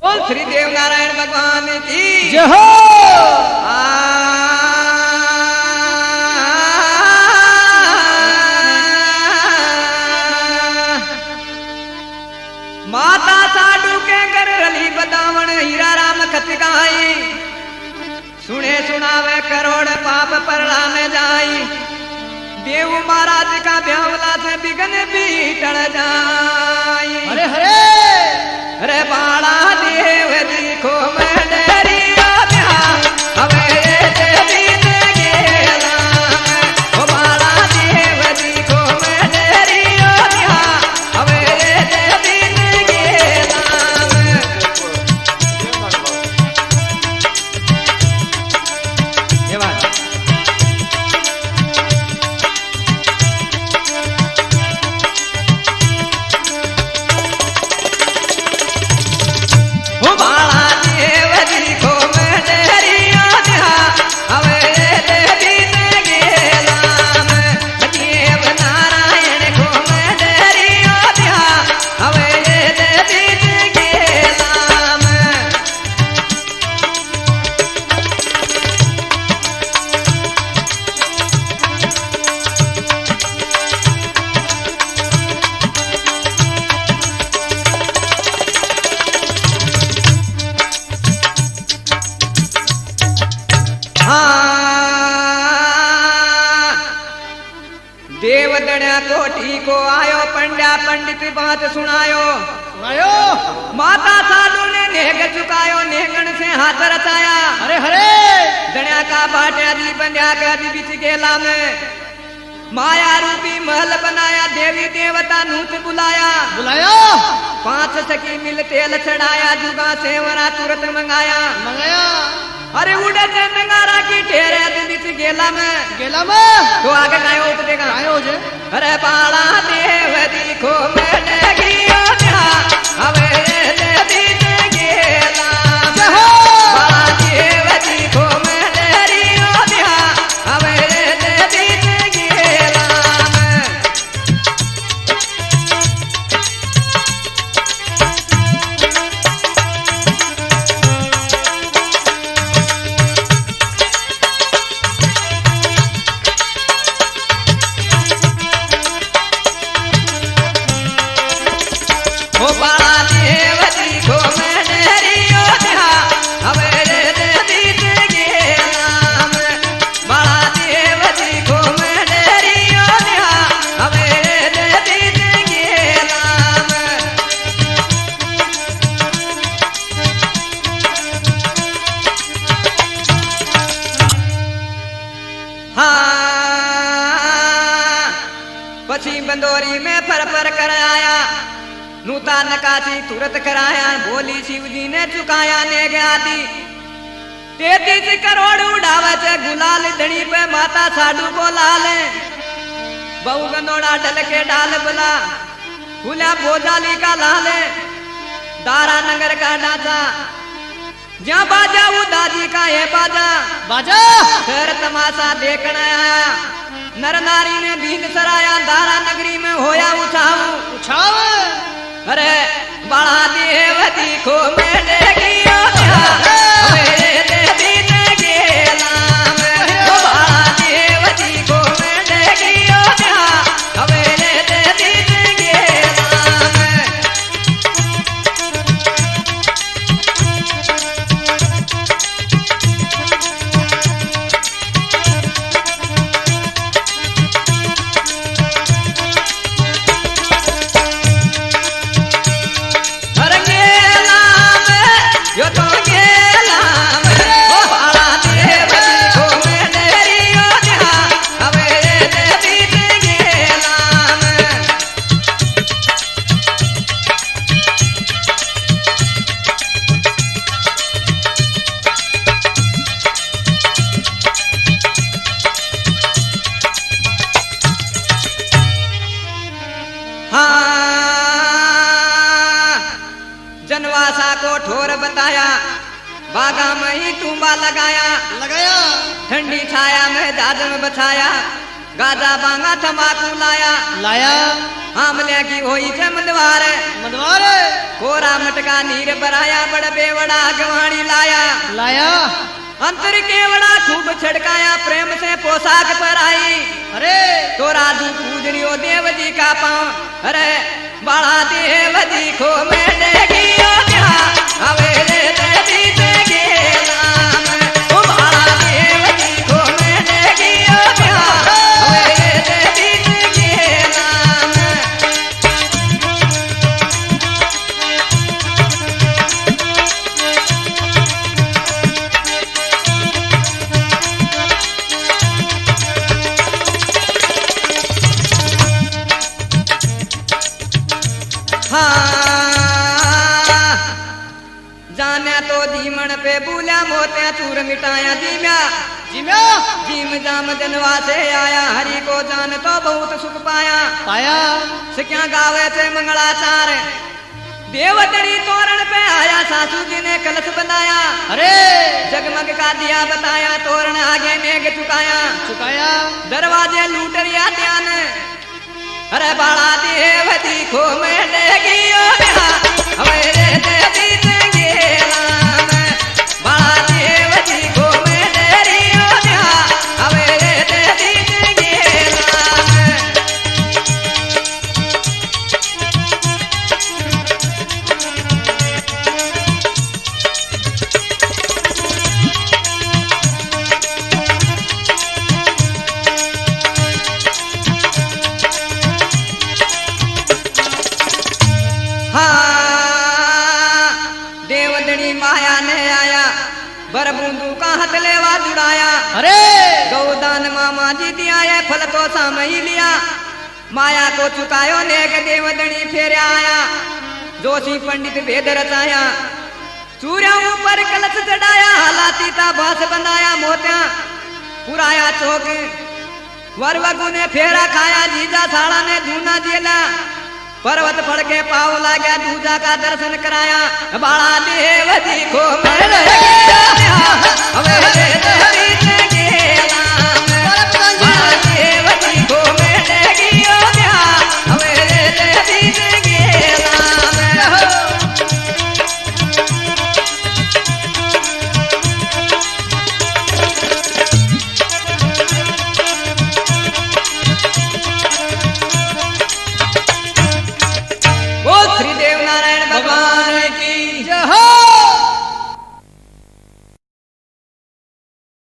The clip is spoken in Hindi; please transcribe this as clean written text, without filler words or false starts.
बोल श्री देव नारायण भगवान की जय हो। माता साधु के घर रली बदावण हीरा राम खत गाई सुने सुनावे करोड़ पाप परला में जाई देव महाराज का ब्यावला से बिगन भी टल जाई। हरे हरे अरे बाड़ा देव देखो मैं डरी हवे देवी ने गेला ओ बाड़ा देव देखो मैं डरी हवे देवी ने गेला। ये बात देवदण्या कोठी को आयो पंड्या पंडित बात सुनायो माता साधु ने नेग चुकायो नेगण से हाथ रचाया। हरे हरे दण्या का बाट्या दी बंध्या का दी बिच गेला में माया रूपी महल बनाया देवी देवता नूत बुलाया 5 सखी मिल तेल चढ़ाया जुगा सेवरा तुरंत मंगाया। अरे उड़े से नंगारा की ठेरे बिच गेला में तो आगे गायो उठेगा अरे बाड़ा देव देखो मैं डगियो हवे देवी ने गेला बाड़ा देव देखो मैं डरियो हवे देवी ने गेला। पछी बंदोरी में पर कर आया नूता नकाशी तुरंत कराया बोली शिव जी ने चुकाया ने गया दी 33 करोड़ उड़ावा चे गुलाल धनी पे माता साधु को लाल बहु गंदोड़ा डल के डाल बुला फूला भोजाली का लाल दारा नगर का डाचा जहाँ बाजा वो दादी का है बाजा फिर तमाशा देखना आया नर नारी ने बीन सराया दारा नगरी में होया उछाव अरे बड़ा देव देखो मैं डेगियो देवी ने गेला बड़ा देव देखो मैं डेगियो हवे देवी ने गेला। जनवासा को ठोर बताया बागा में ही तुम्बा लगाया ठंडी छाया में जाजम बछाया गाजा बांगा तंबाकू लाया लाया आमले की होई थे मंदवार मंदवार कोरा मटका नीर भराया बड़ बेवड़ा गवाणी लाया लाया अंतर केवड़ा खूब छड़काया प्रेम से पोशाक पर आई अरे तो राजू पूजनियो देव जी का पाँव अरे बड़ा देव जी को मैं देगियो क्या अवे रे देवी देगे नाम ओ बड़ा देव जी को मैं देगियो क्या अवे रे देवी देगे नाम जाने तो जीवन पे भूला मोते चूर मिटाया जीम्या जिम्या जीम जाम जनवा से आया हरि को जान तो बहुत सुख पाया पाया सिक्या गावे थे मंगलाचार देवतड़ी तोरण पे आया सासू जी ने कलश बनाया अरे जगमग का दिया बताया तोरण आगे मेघ चुकाया चुकाया दरवाजे लूटरिया ध्यान अरे बड़ा देव जी को मैं लेगियो हमारे देवी देंगे नाम बड़ा देव जी को मैं लेगियो हमारे देवी देंगे नाम देवदड़ी माया ने आया बरबूंदू का हाथ लेवा जुड़ाया अरे गौदान मामा जी दिया है फल तो साम ही लिया माया को चुकायो नेक देवदड़ी फेर आया जोशी पंडित भेद रचाया चूरिया ऊपर कलश चढ़ाया हालाती था बांस बनाया मोतिया पुराया चौक वरवगु ने फेरा खाया जीजा साड़ा ने धूना जेला पर्वत फड़ के पाव लाग्या दूजा का दर्शन कराया बाड़ा देव जी को मैं